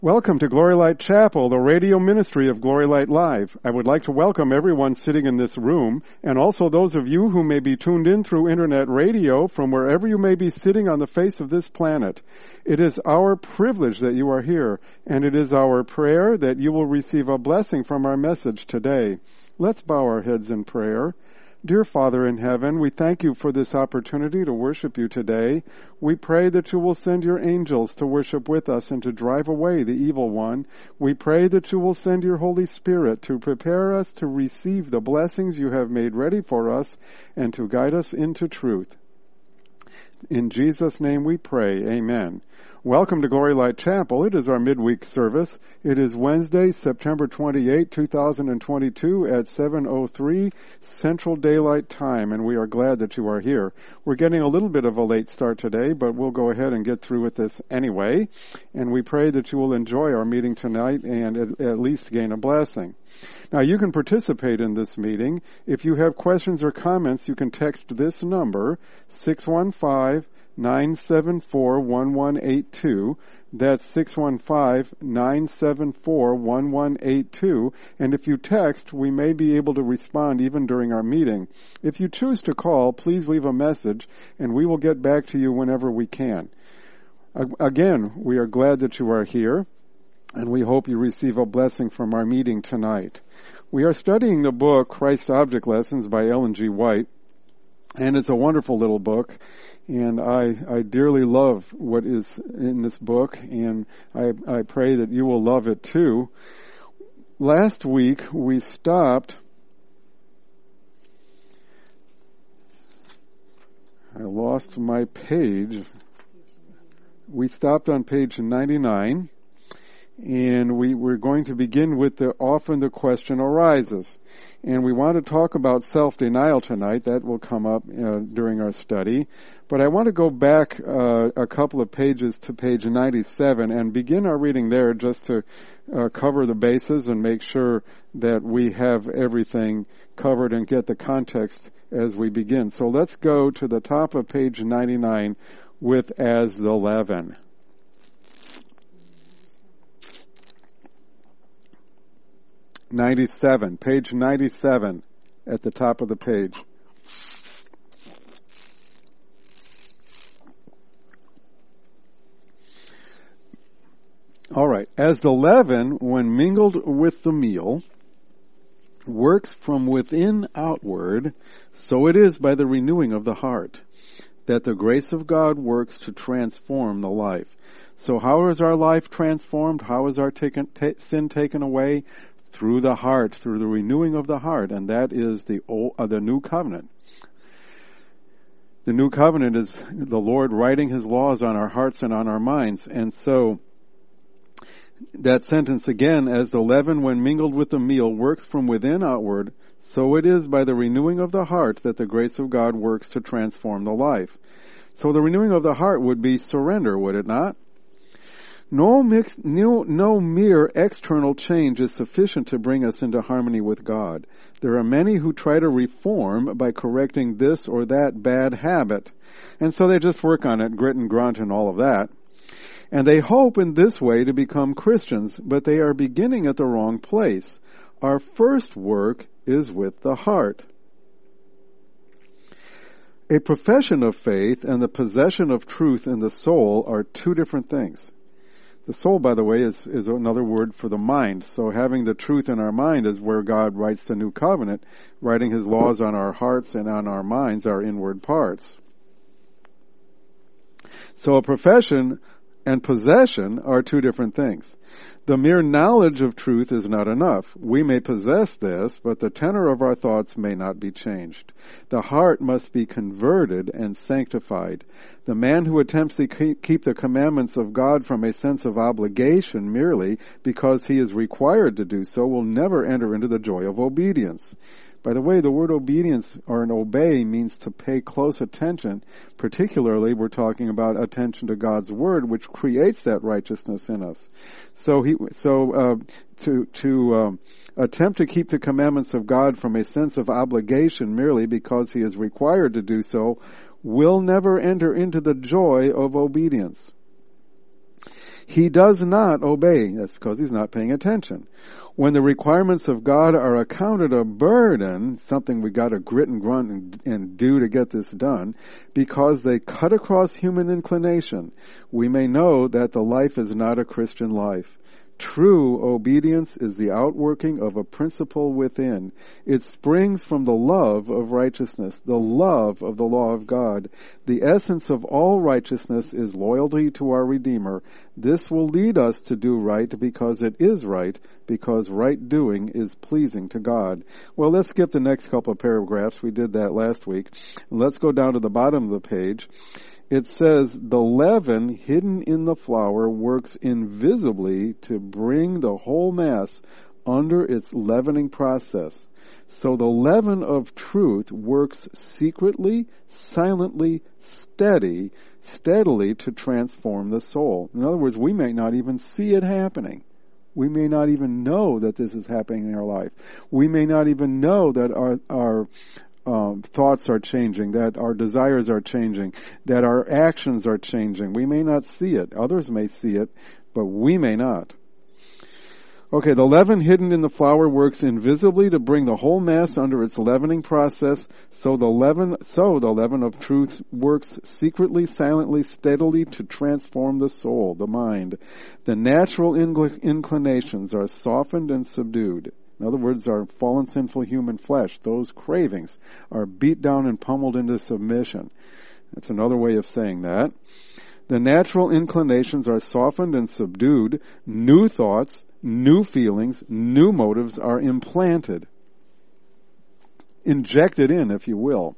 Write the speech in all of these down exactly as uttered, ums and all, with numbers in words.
Welcome to Glory Light Chapel, the radio ministry of Glory Light Live. I would like to welcome everyone sitting in this room, and also those of you who may be tuned in through internet radio from wherever you may be sitting on the face of this planet. It is our privilege that you are here, and it is our prayer that you will receive a blessing from our message today. Let's bow our heads in prayer. Dear Father in heaven, we thank you for this opportunity to worship you today. We pray that you will send your angels to worship with us and to drive away the evil one. We pray that you will send your Holy Spirit to prepare us to receive the blessings you have made ready for us and to guide us into truth. In Jesus' name we pray. Amen. Welcome to Glory Light Chapel. It is our midweek service. It is Wednesday, September twenty-eighth, two thousand twenty-two at seven oh three Central Daylight Time, and we are glad that you are here. We're getting a little bit of a late start today, but we'll go ahead and get through with this anyway, and we pray that you will enjoy our meeting tonight and at, at least gain a blessing. Now, you can participate in this meeting. If you have questions or comments, you can text this number, six one five, nine seven four, one one eight two. That's six one five, nine seven four, one one eight two. And if you text, we may be able to respond even during our meeting. If you choose to call, please leave a message, and we will get back to you whenever we can. Again, we are glad that you are here, and we hope you receive a blessing from our meeting tonight. We are studying the book, Christ's Object Lessons by Ellen G. White, and it's a wonderful little book, and I, I dearly love what is in this book, and I, I pray that you will love it too. Last week, we stopped, I lost my page, we stopped on page ninety-nine, and we, we're going to begin with the often the question arises. And we want to talk about self-denial tonight. That will come up uh, during our study. But I want to go back uh, a couple of pages to page ninety-seven and begin our reading there just to uh, cover the bases and make sure that we have everything covered and get the context as we begin. So let's go to the top of page ninety-nine with as the leaven. ninety-seven, page ninety-seven at the top of the page. All right. As the leaven, when mingled with the meal, works from within outward, so it is by the renewing of the heart, that the grace of God works to transform the life. So how is our life transformed? How is our taken, ta- sin taken away? Through the heart, through the renewing of the heart, and that is the old, uh, the new covenant. The new covenant is the Lord writing His laws on our hearts and on our minds, and so that sentence again, as the leaven when mingled with the meal works from within outward, so it is by the renewing of the heart that the grace of God works to transform the life. So the renewing of the heart would be surrender, would it not? No, mix, no, no mere external change is sufficient to bring us into harmony with God. There are many who try to reform by correcting this or that bad habit. And so they just work on it, grit and grunt and all of that. And they hope in this way to become Christians, but they are beginning at the wrong place. Our first work is with the heart. A profession of faith and the possession of truth in the soul are two different things. The soul, by the way, is, is another word for the mind. So having the truth in our mind is where God writes the new covenant, writing His laws on our hearts and on our minds, our inward parts. So a profession and possession are two different things. The mere knowledge of truth is not enough. We may possess this, but the tenor of our thoughts may not be changed. The heart must be converted and sanctified. The man who attempts to keep the commandments of God from a sense of obligation merely because he is required to do so will never enter into the joy of obedience. By the way, the word obedience or an obey means to pay close attention. Particularly, we're talking about attention to God's word, which creates that righteousness in us. So, he, so uh, to to um, attempt to keep the commandments of God from a sense of obligation merely because He is required to do so will never enter into the joy of obedience. he does not obey. That's because he's not paying attention. When the requirements of God are accounted a burden, something we got to grit and grunt and, and do to get this done, because they cut across human inclination, we may know that the life is not a Christian life. True obedience is the outworking of a principle within. It springs from the love of righteousness, the love of the law of God. The essence of all righteousness is loyalty to our Redeemer. This will lead us to do right because it is right, because right doing is pleasing to God. Well, let's skip the next couple of paragraphs. We did that last week. And let's go down to the bottom of the page. It says, the leaven hidden in the flour works invisibly to bring the whole mass under its leavening process. So the leaven of truth works secretly, silently, steady, steadily to transform the soul. In other words, we may not even see it happening. We may not even know that this is happening in our life. We may not even know that our, our Um, thoughts are changing, that our desires are changing, that our actions are changing. We may not see it. Others may see it, but we may not. Okay, the leaven hidden in the flour works invisibly to bring the whole mass under its leavening process. So the leaven, so the leaven of truth works secretly, silently, steadily to transform the soul, the mind. The natural inclinations are softened and subdued. In other words, our fallen sinful human flesh, those cravings, are beat down and pummeled into submission. That's another way of saying that. The natural inclinations are softened and subdued. New thoughts, new feelings, new motives are implanted. Injected in, if you will.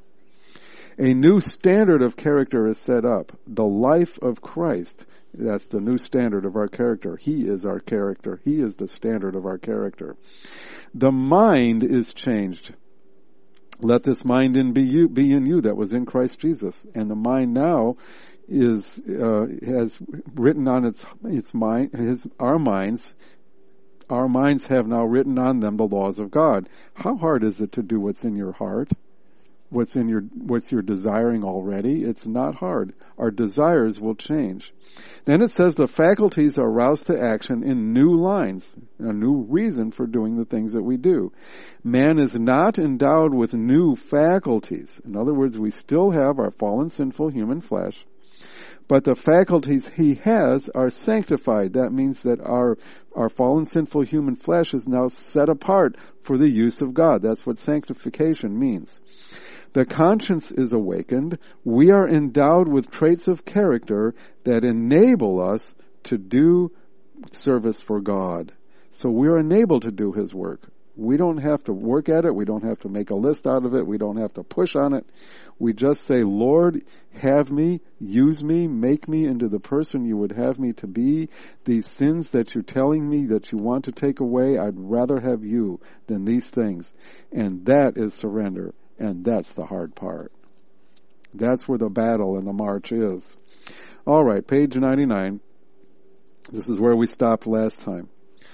A new standard of character is set up. The life of Christ. That's the new standard of our character. He is our character. He is the standard of our character. The mind is changed. Let this mind in be you, be in you that was in Christ Jesus. And the mind now is uh, has written on its its mind his our minds. Our minds have now written on them the laws of God. How hard is it to do what's in your heart? What's in your what's you're desiring already? It's not hard. Our desires will change. Then it says the faculties are roused to action in new lines, a new reason for doing the things that we do. Man is not endowed with new faculties. In other words, we still have our fallen sinful human flesh, but the faculties he has are sanctified. That means that our our fallen sinful human flesh is now set apart for the use of God. That's what sanctification means. The conscience is awakened. We are endowed with traits of character that enable us to do service for God. So we're enabled to do His work. We don't have to work at it. We don't have to make a list out of it. We don't have to push on it. We just say, Lord, have me, use me, make me into the person you would have me to be. These sins that you're telling me that you want to take away, I'd rather have you than these things. And that is surrender. And that's the hard part. That's where the battle and the march is. All right, page ninety-nine. This is where we stopped last time.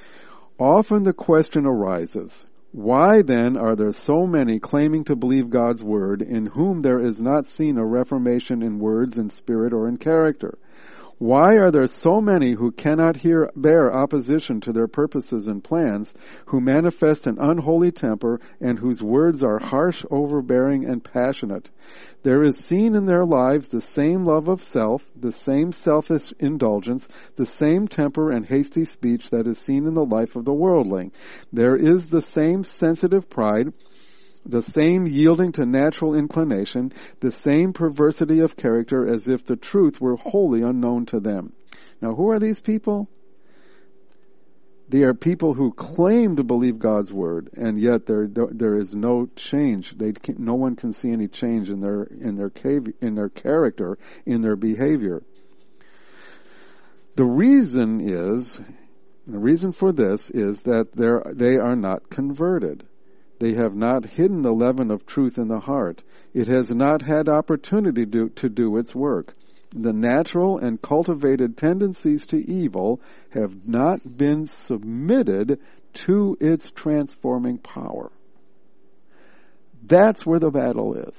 Often the question arises, why then are there so many claiming to believe God's word in whom there is not seen a reformation in words, in spirit, or in character? Why are there so many who cannot hear, bear opposition to their purposes and plans, who manifest an unholy temper, and whose words are harsh, overbearing, and passionate? There is seen in their lives the same love of self, the same selfish indulgence, the same temper and hasty speech that is seen in the life of the worldling. There is the same sensitive pride, the same yielding to natural inclination, the same perversity of character as if the truth were wholly unknown to them. Now, who are these people? They are people who claim to believe God's word, and yet there there is no change. They can, no one can see any change in their in their in their character, in their behavior. The reason is, the reason for this is that they they are not converted. They have not hidden the leaven of truth in the heart. It has not had opportunity to, to do its work. The natural and cultivated tendencies to evil have not been submitted to its transforming power. That's where the battle is.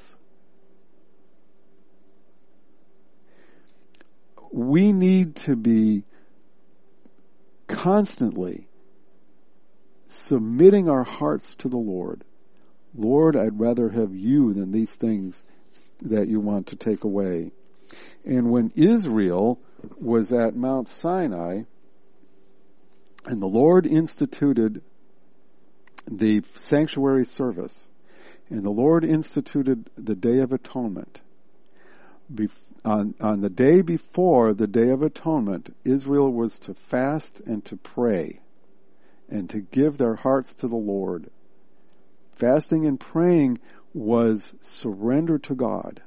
We need to be constantly submitting our hearts to the Lord. Lord, I'd rather have you than these things that you want to take away. And when Israel was at Mount Sinai, and the Lord instituted the sanctuary service, and the Lord instituted the Day of Atonement, Bef- on, on the day before the Day of Atonement, Israel was to fast and to pray and to give their hearts to the Lord. Fasting and praying was surrender to God.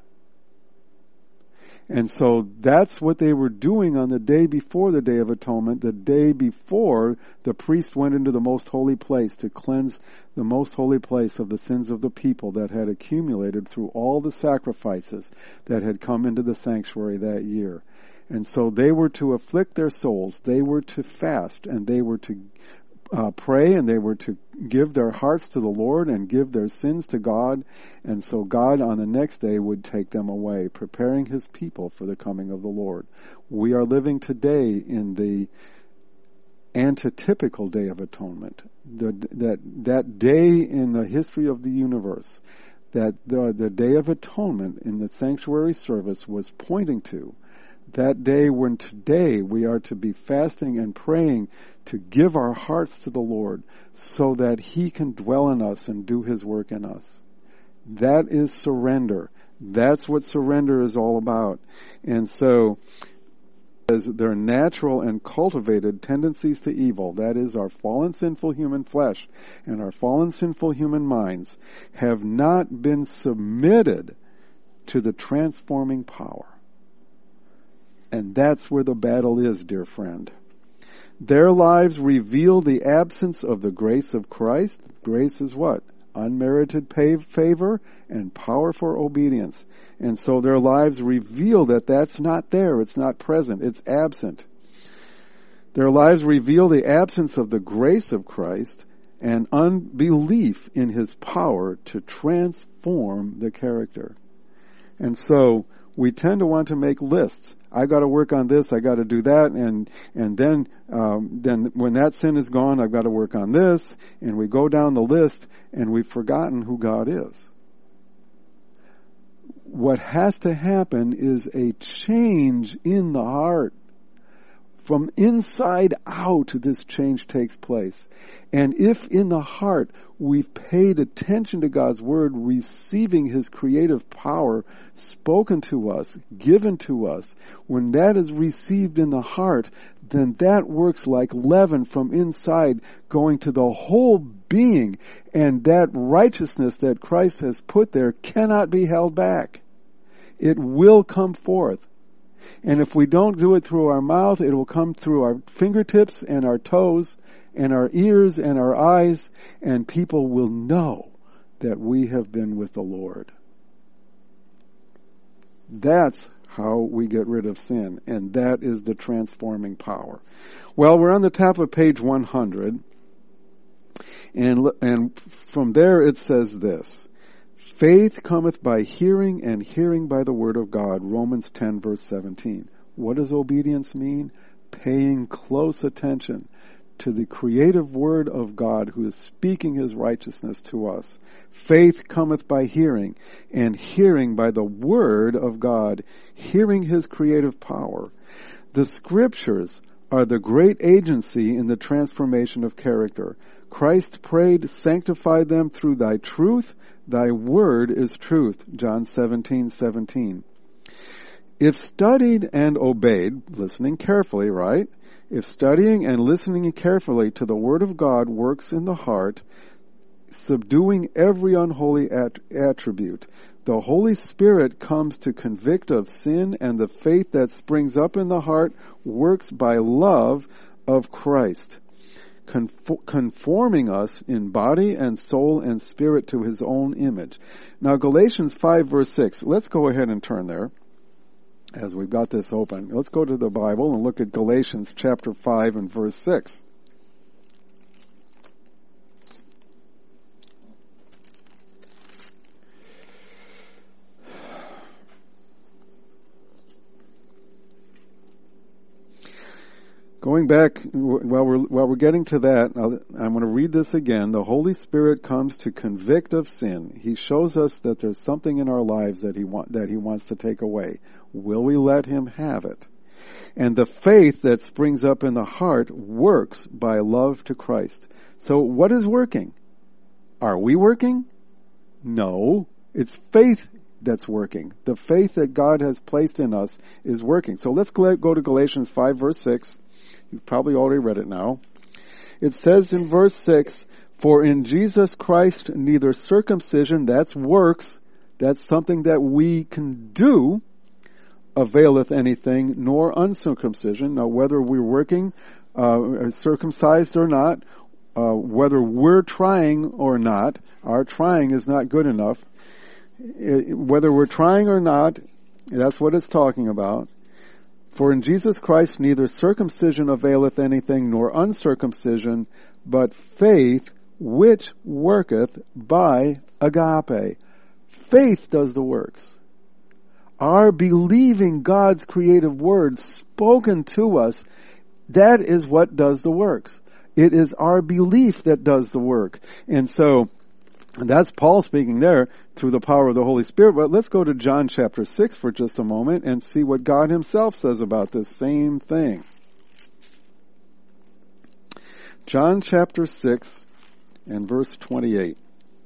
And so that's what they were doing on the day before the Day of Atonement, the day before the priest went into the most holy place to cleanse the most holy place of the sins of the people that had accumulated through all the sacrifices that had come into the sanctuary that year. And so they were to afflict their souls, they were to fast, and they were to Uh, pray, and they were to give their hearts to the Lord and give their sins to God, and so God on the next day would take them away, preparing His people for the coming of the Lord. We are living today in the antitypical Day of Atonement, the, that that day in the history of the universe, that the, the Day of Atonement in the sanctuary service was pointing to. That day when today we are to be fasting and praying to give our hearts to the Lord so that He can dwell in us and do His work in us. That is surrender. That's what surrender is all about. And so, as their natural and cultivated tendencies to evil, that is our fallen sinful human flesh and our fallen sinful human minds, have not been submitted to the transforming power. And that's where the battle is, dear friend. Their lives reveal the absence of the grace of Christ. Grace is what? Unmerited pay, favor and power for obedience. And so their lives reveal that that's not there. It's not present. It's absent. Their lives reveal the absence of the grace of Christ and unbelief in His power to transform the character. And so we tend to want to make lists. I got to work on this. I got to do that, and and then um, then when that sin is gone, I've got to work on this. And we go down the list, and we've forgotten who God is. What has to happen is a change in the heart. From inside out, this change takes place. And if in the heart we've paid attention to God's Word, receiving His creative power spoken to us, given to us, when that is received in the heart, then that works like leaven from inside, going to the whole being. And that righteousness that Christ has put there cannot be held back. It will come forth. And if we don't do it through our mouth, it will come through our fingertips and our toes and our ears and our eyes, and people will know that we have been with the Lord. That's how we get rid of sin, and that is the transforming power. Well, we're on the top of page one hundred, and and from there it says this: faith cometh by hearing, and hearing by the word of God. Romans ten, verse seventeen. What does obedience mean? Paying close attention to the creative word of God who is speaking His righteousness to us. Faith cometh by hearing, and hearing by the word of God, hearing His creative power. The Scriptures are the great agency in the transformation of character. Christ prayed, sanctify them through thy truth. Thy word is truth. John seventeen seventeen. If studied and obeyed, listening carefully, right? If studying and listening carefully to the word of God works in the heart, subduing every unholy at- attribute, the Holy Spirit comes to convict of sin, and the faith that springs up in the heart works by love of Christ, conforming us in body and soul and spirit to His own image. Now, Galatians five, verse six. Let's go ahead and turn there as we've got this open. Let's go to the Bible and look at Galatians chapter five and verse six. going back, while we're, while we're getting to that, I'll, I'm going to read this again. The Holy Spirit comes to convict of sin. He shows us that there's something in our lives that he want, that he wants to take away. Will we let him have it? And the faith that springs up in the heart works by love to Christ. So what is working? Are we working? No. It's faith that's working. The faith that God has placed in us is working. So let's go to Galatians five verse six. You've probably already read it now. It says in verse six, for in Jesus Christ neither circumcision, that's works, that's something that we can do, availeth anything, nor uncircumcision. Now whether we're working, uh, circumcised or not, uh, whether we're trying or not, our trying is not good enough. It, whether we're trying or not, that's what it's talking about. For in Jesus Christ neither circumcision availeth anything, nor uncircumcision, but faith which worketh by agape. Faith does the works. Our believing God's creative word spoken to us, that is what does the works. It is our belief that does the work. And so, and that's Paul speaking there through the power of the Holy Spirit. But let's go to John chapter six for just a moment and see what God himself says about this same thing. John chapter six and verse twenty-eight.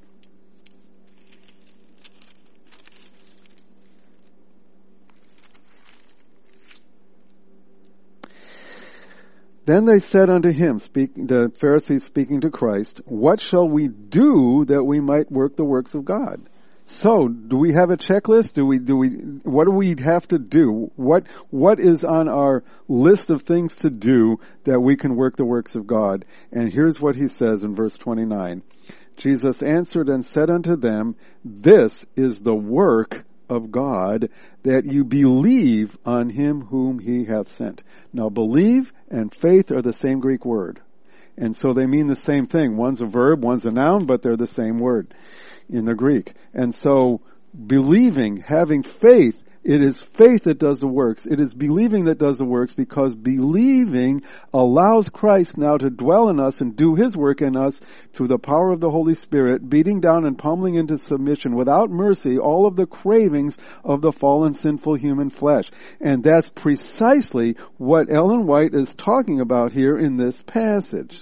Then they said unto him, speak, the Pharisees speaking to Christ, what shall we do that we might work the works of God? So, do we have a checklist? Do we, do we, what do we have to do? What, what is on our list of things to do that we can work the works of God? And here's what he says in verse twenty-nine. Jesus answered and said unto them, this is the work of God, that you believe on him whom he hath sent. Now, believe and faith are the same Greek word. And so they mean the same thing. One's a verb, one's a noun, but they're the same word in the Greek. And so believing, having faith, it is faith that does the works. It is believing that does the works, because believing allows Christ now to dwell in us and do his work in us through the power of the Holy Spirit, beating down and pummeling into submission without mercy all of the cravings of the fallen sinful human flesh. And that's precisely what Ellen White is talking about here in this passage.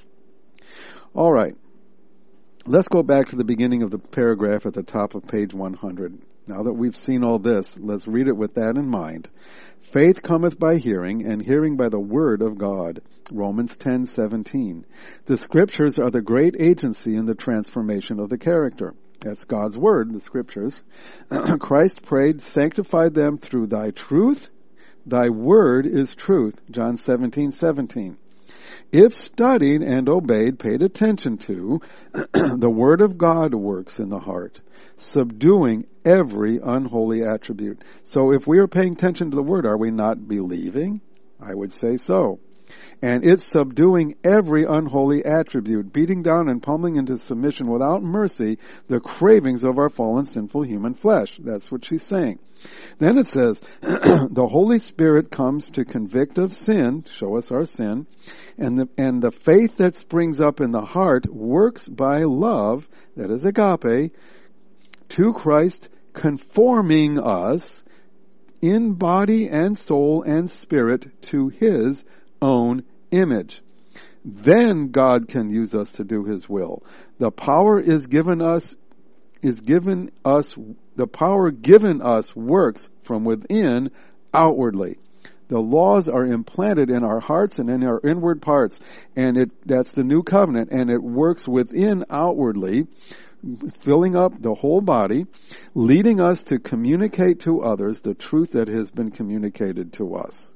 All right. Let's go back to the beginning of the paragraph at the top of page one hundred. Now that we've seen all this, let's read it with that in mind. Faith cometh by hearing, and hearing by the word of God. Romans ten seventeen. The scriptures are the great agency in the transformation of the character. That's God's word, the scriptures. Christ prayed, sanctify them through thy truth. Thy word is truth. John seventeen seventeen. If studied and obeyed, paid attention to, the word of God works in the heart, subduing every unholy attribute. So if we are paying attention to the word, are we not believing? I would say so. And it's subduing every unholy attribute, beating down and pummeling into submission without mercy the cravings of our fallen sinful human flesh. That's what she's saying. Then it says, the Holy Spirit comes to convict of sin, show us our sin, and the, and the faith that springs up in the heart works by love, that is agape, to Christ, conforming us in body and soul and spirit to his own image. Then God can use us to do his will. The power is given us, is given us, the power given us works from within outwardly. The laws are implanted in our hearts and in our inward parts, and it, that's the new covenant, and it works within outwardly, filling up the whole body, leading us to communicate to others the truth that has been communicated to us.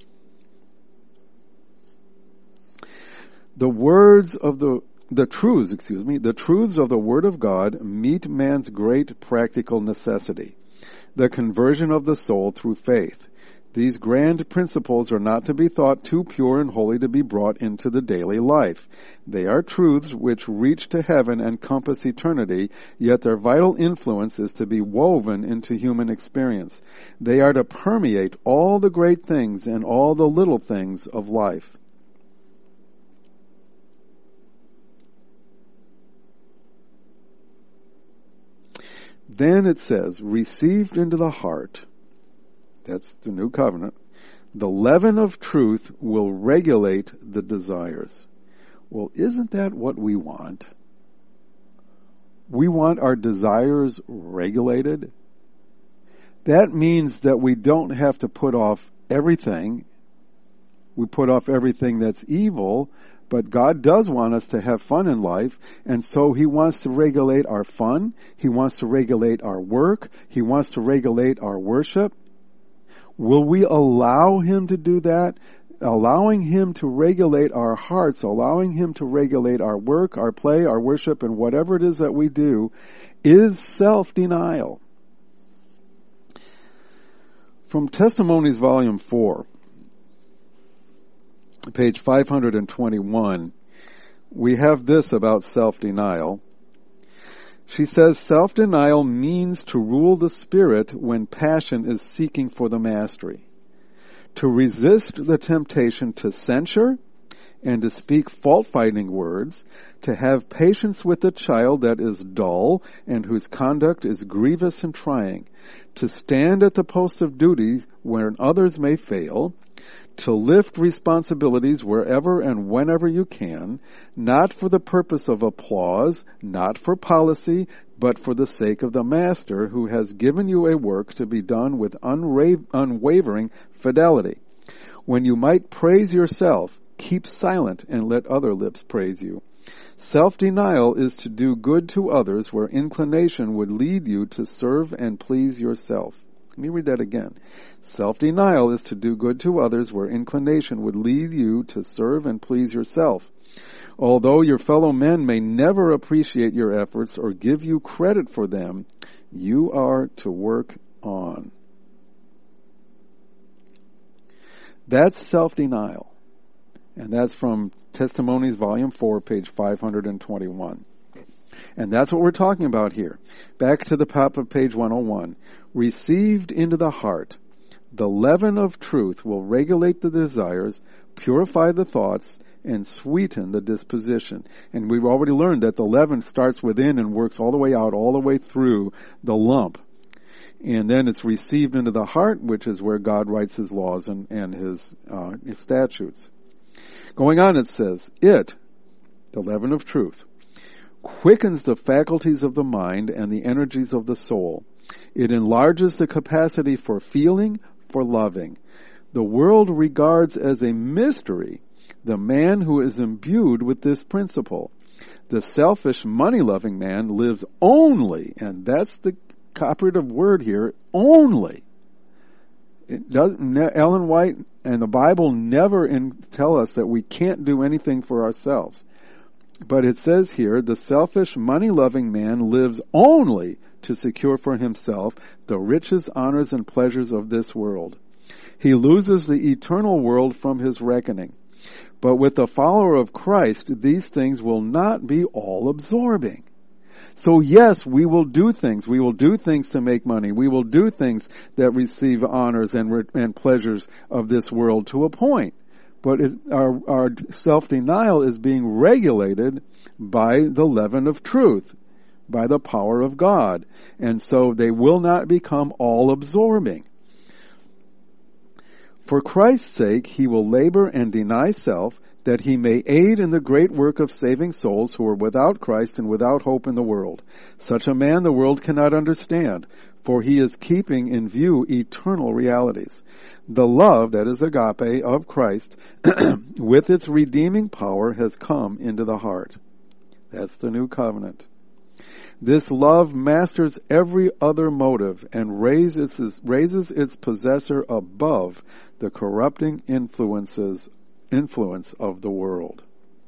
The words of the, the truths, excuse me, the truths of the Word of God meet man's great practical necessity, the conversion of the soul through faith. These grand principles are not to be thought too pure and holy to be brought into the daily life. They are truths which reach to heaven and compass eternity, yet their vital influence is to be woven into human experience. They are to permeate all the great things and all the little things of life. then it says, received into the heart, that's the new covenant, the leaven of truth will regulate the desires. Well, isn't that what we want? We want our desires regulated. That means that we don't have to put off everything. We put off everything that's evil, but God does want us to have fun in life, and so He wants to regulate our fun. He wants to regulate our work. He wants to regulate our worship. Will we allow Him to do that? Allowing Him to regulate our hearts, allowing Him to regulate our work, our play, our worship, and whatever it is that we do, is self-denial. From Testimonies, Volume four, page five hundred twenty-one, we have this about self-denial. She says, self-denial means to rule the spirit when passion is seeking for the mastery, to resist the temptation to censure and to speak fault-finding words, to have patience with a child that is dull and whose conduct is grievous and trying, to stand at the post of duty when others may fail, to lift responsibilities wherever and whenever you can, not for the purpose of applause, not for policy, but for the sake of the Master who has given you a work to be done with unra- unwavering fidelity. When you might praise yourself, keep silent and let other lips praise you. Self-denial is to do good to others where inclination would lead you to serve and please yourself. Let me read that again. Self-denial is to do good to others where inclination would lead you to serve and please yourself. Although your fellow men may never appreciate your efforts or give you credit for them, you are to work on. That's self-denial. And that's from Testimonies, Volume four, page five hundred twenty-one. And that's what we're talking about here. Back to the top of page one oh one. Received into the heart, the leaven of truth will regulate the desires, purify the thoughts, and sweeten the disposition. And we've already learned that the leaven starts within and works all the way out, all the way through the lump. And then it's received into the heart, which is where God writes His laws and, and His, uh, His statutes. Going on, it says, it, the leaven of truth, quickens the faculties of the mind and the energies of the soul. It enlarges the capacity for feeling, for loving. The world regards as a mystery the man who is imbued with this principle. The selfish, money-loving man lives only, and that's the operative word here, only. It does, Ellen White and the Bible never in, tell us that we can't do anything for ourselves. But it says here, the selfish, money-loving man lives only to secure for himself the riches, honors, and pleasures of this world. He loses the eternal world from his reckoning. But with the follower of Christ, these things will not be all-absorbing. So yes, we will do things. We will do things to make money. We will do things that receive honors and, re- and pleasures of this world to a point. But it, our, our self-denial is being regulated by the leaven of truth, by the power of God. And so they will not become all-absorbing. For Christ's sake, he will labor and deny self, that he may aid in the great work of saving souls who are without Christ and without hope in the world. Such a man the world cannot understand, for he is keeping in view eternal realities. The love, that is agape, of Christ, with its redeeming power, has come into the heart. That's the new covenant. This love masters every other motive and raises its, raises its possessor above the corrupting influences influence of the world.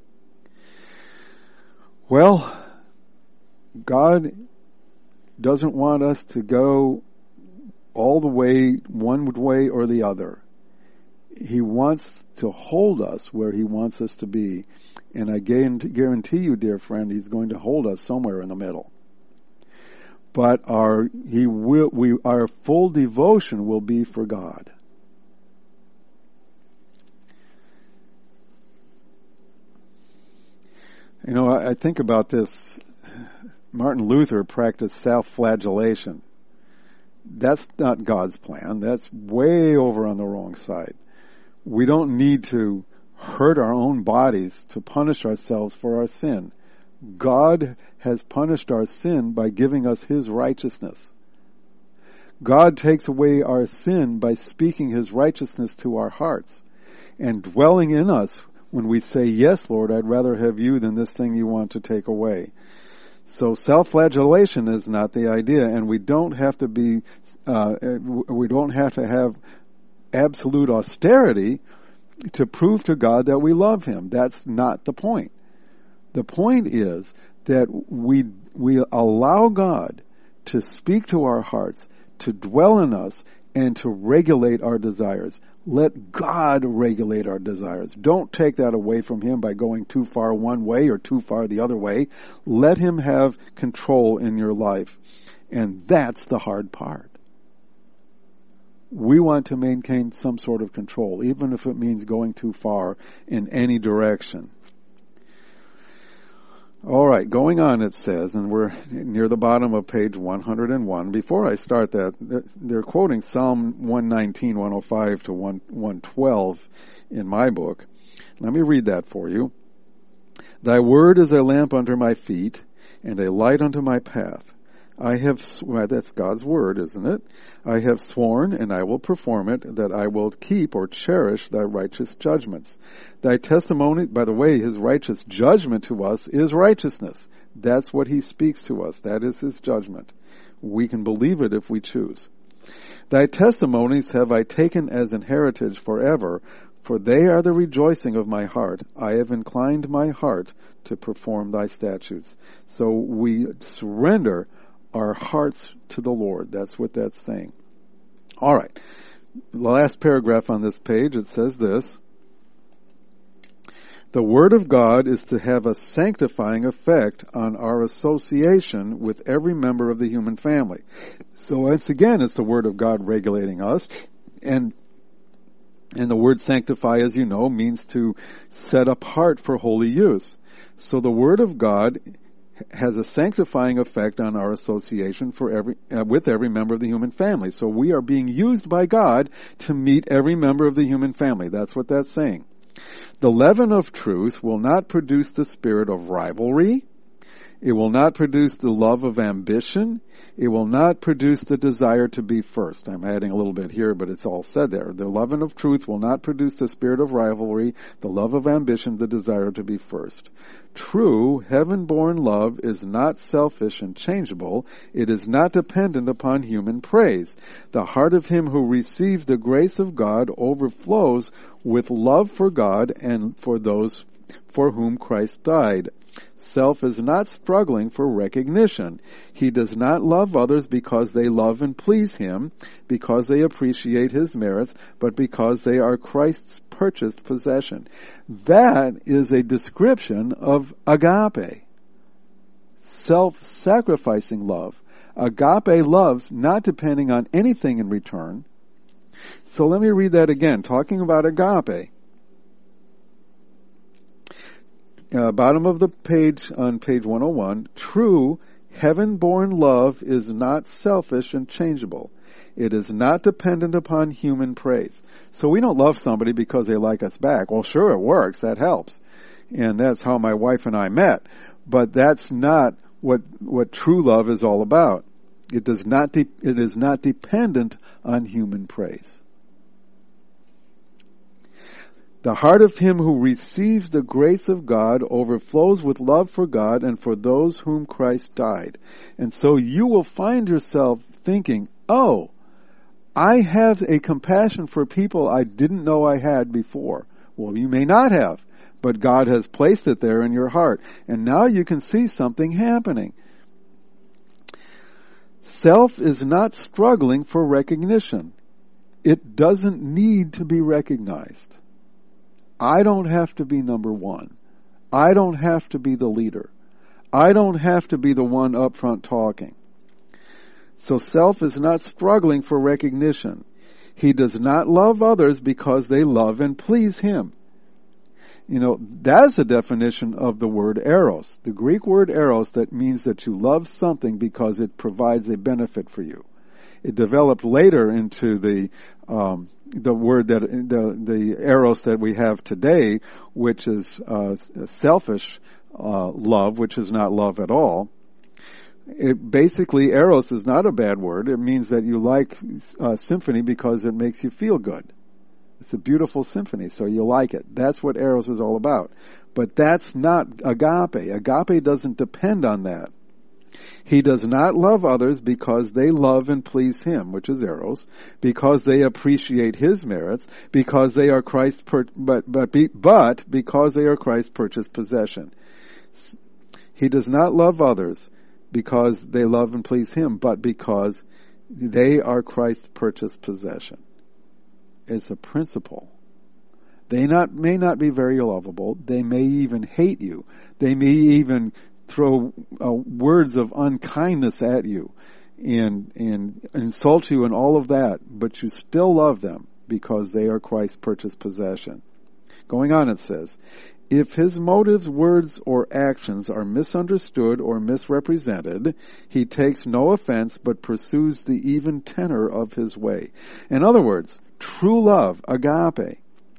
Well, God doesn't want us to go all the way one way or the other. He wants to hold us where he wants us to be. And I guarantee you, dear friend, he's going to hold us somewhere in the middle. But our he will we our full devotion will be for God. You know, I, I think about this Martin Luther practiced self-flagellation. That's not God's plan. That's way over on the wrong side. We don't need to hurt our own bodies to punish ourselves for our sin. God has punished our sin by giving us His righteousness. God takes away our sin by speaking His righteousness to our hearts and dwelling in us when we say, yes, Lord, I'd rather have you than this thing you want to take away. So self-flagellation is not the idea, and we don't have to be, uh, we don't have to have absolute austerity to prove to God that we love Him. That's not the point. The point is that we we allow God to speak to our hearts, to dwell in us, and to regulate our desires. Let God regulate our desires. Don't take that away from Him by going too far one way or too far the other way. Let Him have control in your life. And that's the hard part. We want to maintain some sort of control, even if it means going too far in any direction. All right, going on, it says, and we're near the bottom of page one hundred one. Before I start that, they're quoting Psalm one nineteen, one oh five to one twelve in my book. Let me read that for you. Thy word is a lamp unto my feet and a light unto my path. I have, well, that's God's word, isn't it? I have sworn, and I will perform it, that I will keep or cherish thy righteous judgments. Thy testimony, by the way, His righteous judgment to us is righteousness. That's what He speaks to us. That is His judgment. We can believe it if we choose. Thy testimonies have I taken as an heritage forever, for they are the rejoicing of my heart. I have inclined my heart to perform thy statutes. So we surrender our hearts to the Lord. That's what that's saying. All right. The last paragraph on this page, it says this. The Word of God is to have a sanctifying effect on our association with every member of the human family. So once again, it's the Word of God regulating us. And and the word sanctify, as you know, means to set apart for holy use. So the Word of God has a sanctifying effect on our association for every uh, with every member of the human family. So we are being used by God to meet every member of the human family. That's what that's saying. The leaven of truth will not produce the spirit of rivalry. It will not produce the love of ambition. It will not produce the desire to be first. I'm adding a little bit here, but it's all said there. The leaven of truth will not produce the spirit of rivalry, the love of ambition, the desire to be first. True, heaven-born love is not selfish and changeable. It is not dependent upon human praise. The heart of him who receives the grace of God overflows with love for God and for those for whom Christ died. Self is not struggling for recognition. He does not love others because they love and please him, because they appreciate his merits, but because they are Christ's purchased possession. That is a description of agape, self-sacrificing love. Agape loves not depending on anything in return. So let me read that again, talking about agape. Uh, bottom of the page on page one oh one, true heaven-born love is not selfish and changeable. It is not dependent upon human praise. So we don't love somebody because they like us back. Well, sure, it works. That helps. And that's how my wife and I met. But that's not what what true love is all about. It does not de- it is not dependent on human praise. The heart of him who receives the grace of God overflows with love for God and for those whom Christ died. And so you will find yourself thinking, oh, I have a compassion for people I didn't know I had before. Well, you may not have, but God has placed it there in your heart. And now you can see something happening. Self is not struggling for recognition. It doesn't need to be recognized. I don't have to be number one. I don't have to be the leader. I don't have to be the one up front talking. So self is not struggling for recognition. He does not love others because they love and please him. You know, that's a definition of the word eros. The Greek word eros, that means that you love something because it provides a benefit for you. It developed later into the um, the word that the the eros that we have today, which is uh, selfish uh, love, which is not love at all. It basically, eros is not a bad word. It means that you like uh, symphony because it makes you feel good. It's a beautiful symphony, so you like it. That's what eros is all about. But that's not agape. Agape doesn't depend on that. He does not love others because they love and please him, which is eros, because they appreciate his merits, because they are Christ's, per- but, but, be, but because they are Christ's purchased possession. He does not love others because they love and please him, but because they are Christ's purchased possession. It's a principle. They not may not be very lovable. They may even hate you. They may even throw uh, words of unkindness at you and and insult you and all of that, but you still love them because they are Christ's purchased possession. Going on, it says, if his motives, words, or actions are misunderstood or misrepresented, he takes no offense but pursues the even tenor of his way. In other words, true love, agape,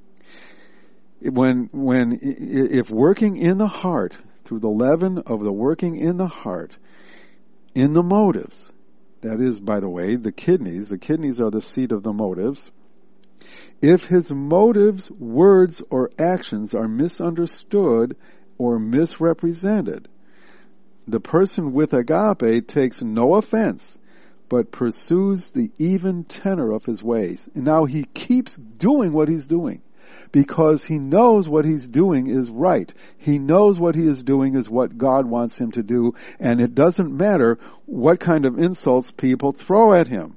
when, when, if working in the heart, through the leaven of the working in the heart, in the motives, that is, by the way, the kidneys, the kidneys are the seat of the motives. If his motives, words, or actions are misunderstood or misrepresented, the person with agape takes no offense, but pursues the even tenor of his ways. And now he keeps doing what he's doing, because he knows what he's doing is right. He knows what he is doing is what God wants him to do, and it doesn't matter what kind of insults people throw at him.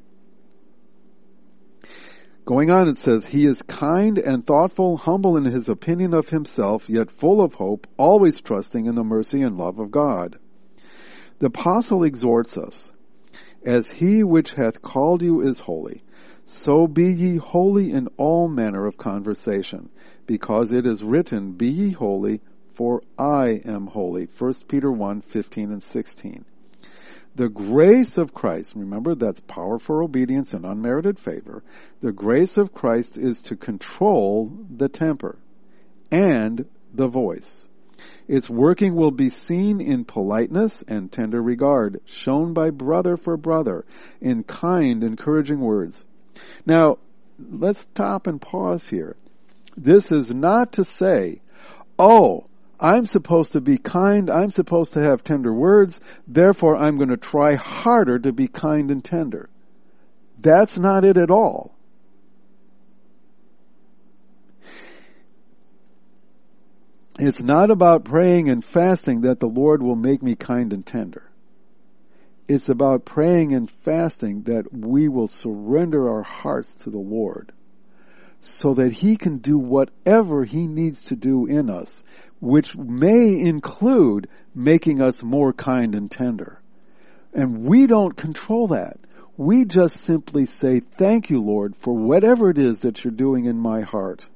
Going on, it says, he is kind and thoughtful, humble in his opinion of himself, yet full of hope, always trusting in the mercy and love of God. The apostle exhorts us, as he which hath called you is holy, so be ye holy in all manner of conversation, because it is written, be ye holy, for I am holy. First Peter one, fifteen and sixteen. The grace of Christ, remember that's power for obedience and unmerited favor. The grace of Christ is to control the temper and the voice. Its working will be seen in politeness and tender regard, shown by brother for brother, in kind, encouraging words. Now, let's stop and pause here. This is not to say, oh, I'm supposed to be kind, I'm supposed to have tender words, therefore I'm going to try harder to be kind and tender. That's not it at all. It's not about praying and fasting that the Lord will make me kind and tender. It's about praying and fasting that we will surrender our hearts to the Lord so that he can do whatever he needs to do in us, which may include making us more kind and tender. And we don't control that. We just simply say, thank you, Lord, for whatever it is that you're doing in my heart.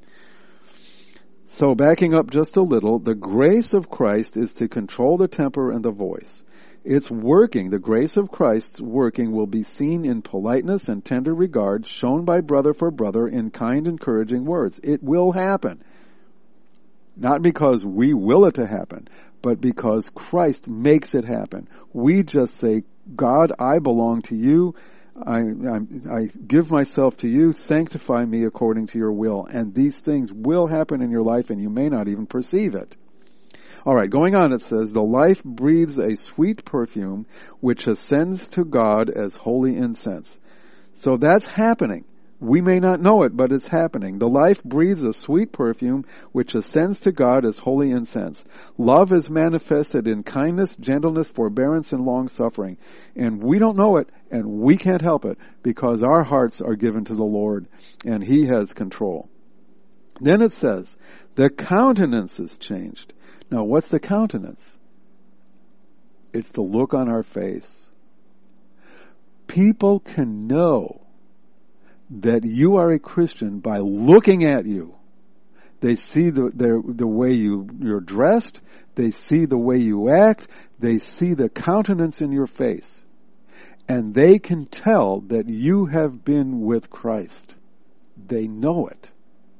So backing up just a little, the grace of Christ is to control the temper and the voice. It's working, the grace of Christ's working will be seen in politeness and tender regard, shown by brother for brother in kind, encouraging words. It will happen. Not because we will it to happen, but because Christ makes it happen. We just say, God, I belong to you. I, I, I give myself to you. Sanctify me according to your will. And these things will happen in your life, and you may not even perceive it. All right, going on, it says, the life breathes a sweet perfume which ascends to God as holy incense. So that's happening. We may not know it, but it's happening. The life breathes a sweet perfume which ascends to God as holy incense. Love is manifested in kindness, gentleness, forbearance, and long-suffering. And we don't know it, and we can't help it, because our hearts are given to the Lord, and he has control. Then it says, the countenance is changed. Now, what's the countenance? It's the look on our face. People can know that you are a Christian by looking at you. They see the, the, the way you, you're dressed. They see the way you act. They see the countenance in your face. And they can tell that you have been with Christ. They know it.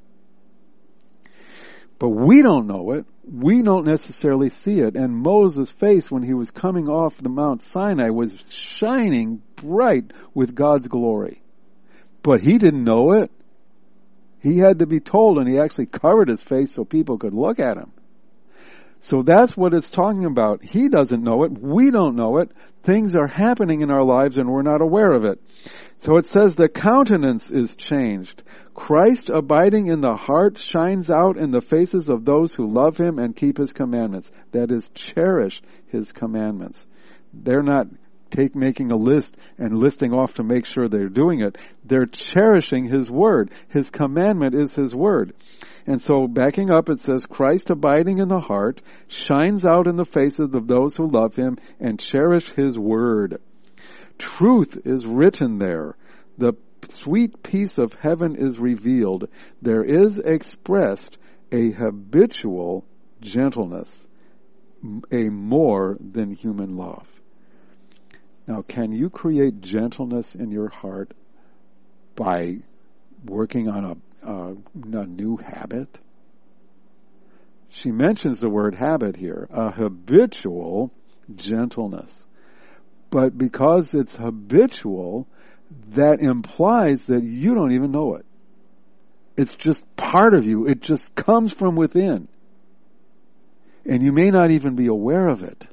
But we don't know it. We don't necessarily see it. And Moses' face, when he was coming off the Mount Sinai, was shining bright with God's glory. But he didn't know it. He had to be told, and he actually covered his face so people could look at him. So that's what it's talking about. He doesn't know it. We don't know it. Things are happening in our lives and we're not aware of it. So it says the countenance is changed. Christ abiding in the heart shines out in the faces of those who love him and keep his commandments. That is, cherish his commandments. They're not take making a list and listing off to make sure they're doing it. They're cherishing his word. His commandment is his word. And so backing up, it says, Christ abiding in the heart shines out in the faces of those who love him and cherish his word. Truth is written there. The sweet peace of heaven is revealed. There is expressed a habitual gentleness, a more than human love. Now, can you create gentleness in your heart by working on a, a, a new habit? She mentions the word habit here, a habitual gentleness. But because it's habitual, that implies that you don't even know it. It's just part of you. It just comes from within. And you may not even be aware of it.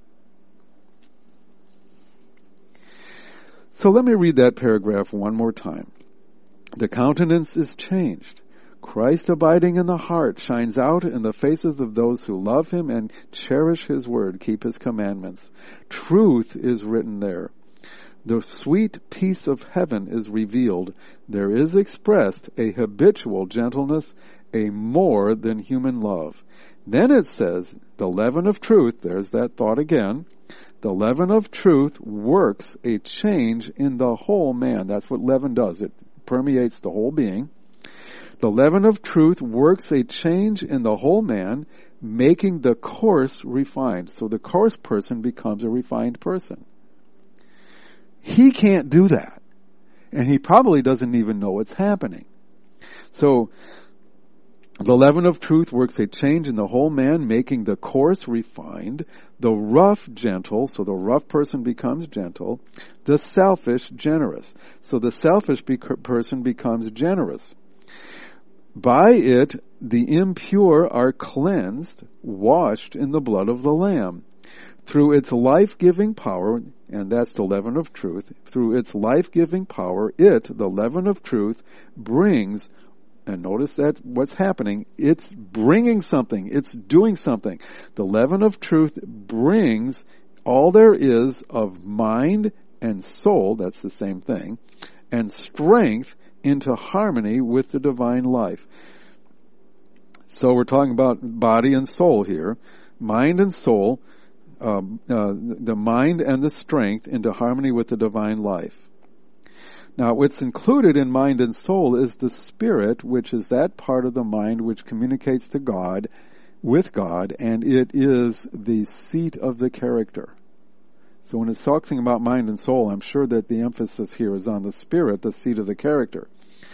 So let me read that paragraph one more time. The countenance is changed. Christ abiding in the heart shines out in the faces of those who love him and cherish his word, keep his commandments. Truth is written there. The sweet peace of heaven is revealed. There is expressed a habitual gentleness, a more than human love. Then it says, the leaven of truth, there's that thought again, the leaven of truth works a change in the whole man. That's what leaven does. It permeates the whole being. The leaven of truth works a change in the whole man, making the coarse refined. So the coarse person becomes a refined person. He can't do that. And he probably doesn't even know it's happening. So, the leaven of truth works a change in the whole man, making the coarse refined, the rough gentle, so the rough person becomes gentle, the selfish generous. So the selfish be- person becomes generous. By it, the impure are cleansed, washed in the blood of the Lamb. Through its life-giving power, and that's the leaven of truth, through its life-giving power, it, the leaven of truth, brings, and notice that what's happening, it's bringing something, it's doing something. The leaven of truth brings all there is of mind and soul, that's the same thing, and strength into harmony with the divine life. So we're talking about body and soul here. Mind and soul, uh, uh, the mind and the strength into harmony with the divine life. Now, what's included in mind and soul is the spirit, which is that part of the mind which communicates to God, with God, and it is the seat of the character. So when it's talking about mind and soul, I'm sure that the emphasis here is on the spirit, the seat of the character.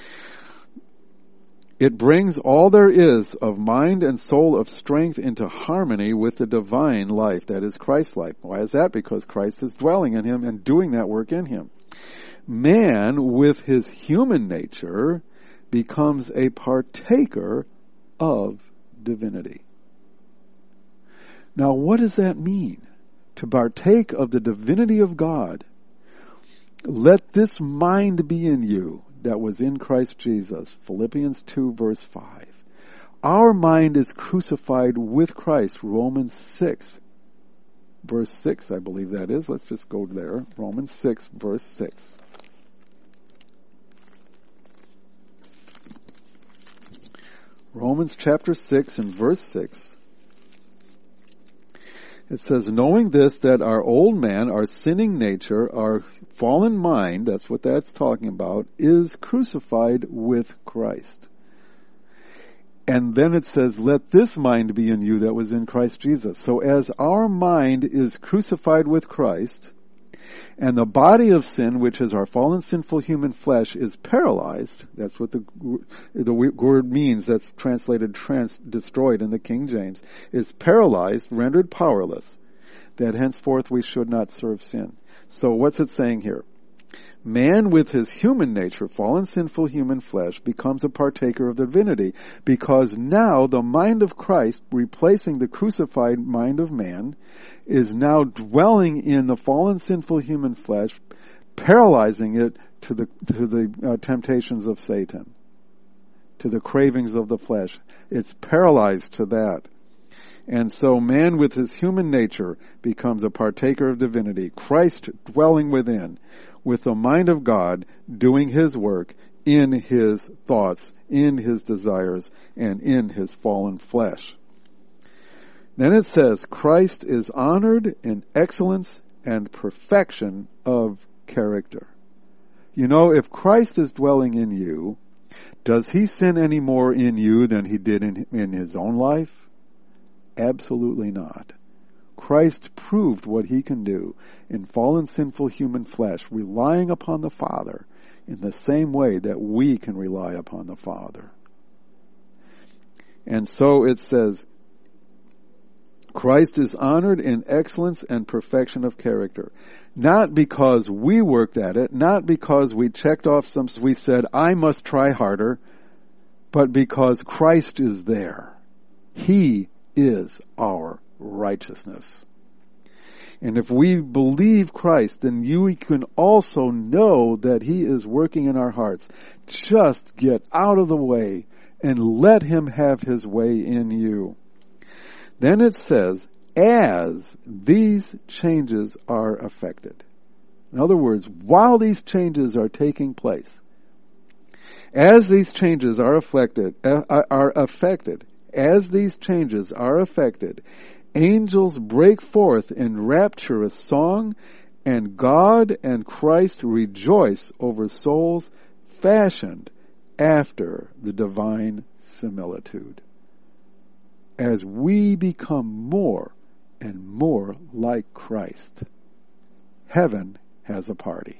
It brings all there is of mind and soul of strength into harmony with the divine life, that is Christ's life. Why is that? Because Christ is dwelling in him and doing that work in him. Man, with his human nature, becomes a partaker of divinity. Now, what does that mean? To partake of the divinity of God. Let this mind be in you that was in Christ Jesus. Philippians two verse five. Our mind is crucified with Christ. Romans six verse six, I believe that is. Let's just go there. Romans six verse six. Romans chapter six and verse six. It says, knowing this, that our old man, our sinning nature, our fallen mind, that's what that's talking about, is crucified with Christ. And then it says, let this mind be in you that was in Christ Jesus. So as our mind is crucified with Christ, and the body of sin, which is our fallen sinful human flesh, is paralyzed, that's what the, the word means, that's translated trans, destroyed in the King James, is paralyzed, rendered powerless, that henceforth we should not serve sin. So what's it saying here? Man with his human nature, fallen sinful human flesh, becomes a partaker of divinity, because now the mind of Christ, replacing the crucified mind of man, is now dwelling in the fallen sinful human flesh, paralyzing it to the to the uh, temptations of Satan, to the cravings of the flesh. It's paralyzed to that. And so man with his human nature becomes a partaker of divinity, Christ dwelling within, with the mind of God doing his work in his thoughts, in his desires, and in his fallen flesh. Then it says, Christ is honored in excellence and perfection of character. You know, if Christ is dwelling in you, does he sin any more in you than he did in, in his own life? Absolutely not. Christ proved what he can do in fallen sinful human flesh, relying upon the Father in the same way that we can rely upon the Father. And so it says, Christ is honored in excellence and perfection of character. Not because we worked at it, not because we checked off some, we said, I must try harder, but because Christ is there. He is our righteousness. And if we believe Christ, then you can also know that he is working in our hearts. Just get out of the way and let him have his way in you. Then it says, as these changes are affected. In other words, while these changes are taking place, as these changes are affected, uh, are affected, as these changes are affected, angels break forth in rapturous song, and God and Christ rejoice over souls fashioned after the divine similitude. As we become more and more like Christ, heaven has a party.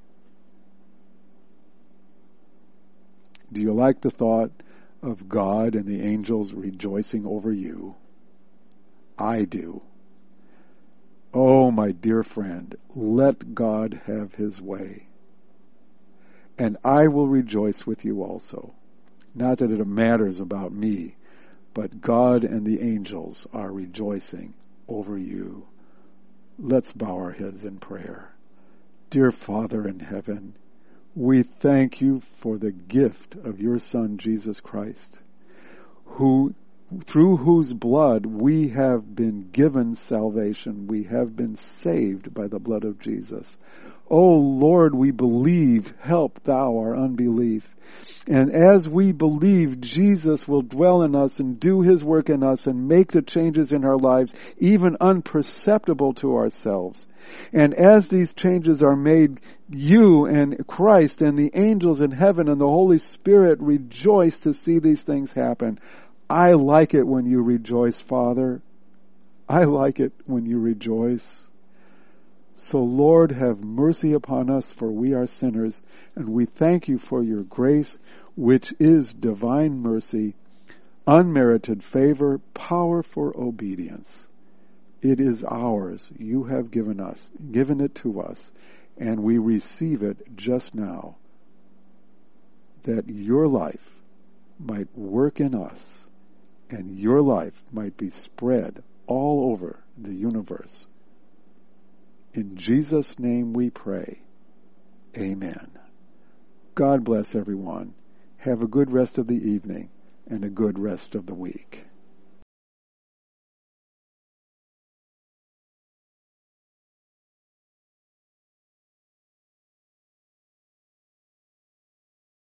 Do you like the thought of God and the angels rejoicing over you? I do. Oh, my dear friend, let God have his way. And I will rejoice with you also. Not that it matters about me, but God and the angels are rejoicing over you. Let's bow our heads in prayer. Dear Father in heaven, we thank you for the gift of your Son, Jesus Christ, who, through whose blood we have been given salvation. We have been saved by the blood of Jesus. Oh Lord, we believe, help thou our unbelief. And as we believe, Jesus will dwell in us and do his work in us and make the changes in our lives even unperceptible to ourselves. And as these changes are made, you and Christ and the angels in heaven and the Holy Spirit rejoice to see these things happen. I like it when you rejoice, Father. I like it when you rejoice. So Lord, have mercy upon us, for we are sinners, and we thank you for your grace, which is divine mercy, unmerited favor, power for obedience. It is ours. You have given us, given it to us, and we receive it just now, that your life might work in us, and your life might be spread all over the universe. In Jesus' name we pray. Amen. God bless everyone. Have a good rest of the evening and a good rest of the week.